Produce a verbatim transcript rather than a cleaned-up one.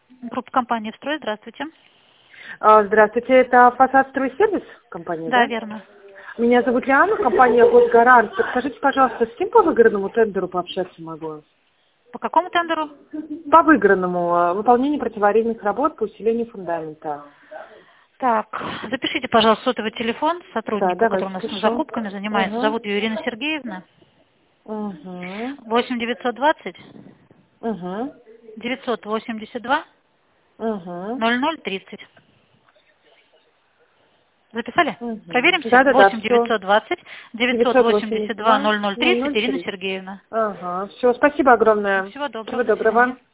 Группа компании «Строй». Здравствуйте. А, Здравствуйте, это «Фасад Стройсервис» компания, Да, да? верно. Меня зовут Лиана, компания «Госгарант». Подскажите, пожалуйста, с кем по выигранному тендеру пообщаться могу? По какому тендеру? По выигранному. а, Выполнение противоаварийных работ по усилению фундамента. Так, запишите, пожалуйста, сотовый телефон Да, сотруднику, который давайте у нас пишу. закупками занимается. Угу. Зовут ее Ирина Сергеевна. Угу. восемь девятьсот двадцать Угу. девятьсот восемьдесят два Угу. ноль ноль тридцать. Записали? Угу. Проверим все? Да-да-да, восемь все. девятьсот двадцать девятьсот девятьсот восемьдесят восемьдесят два два ноль ноль ноль тридцать. ноль Ирина тридцать. Сергеевна. Ага, все, спасибо огромное. Всего доброго. Всего До свидания. доброго.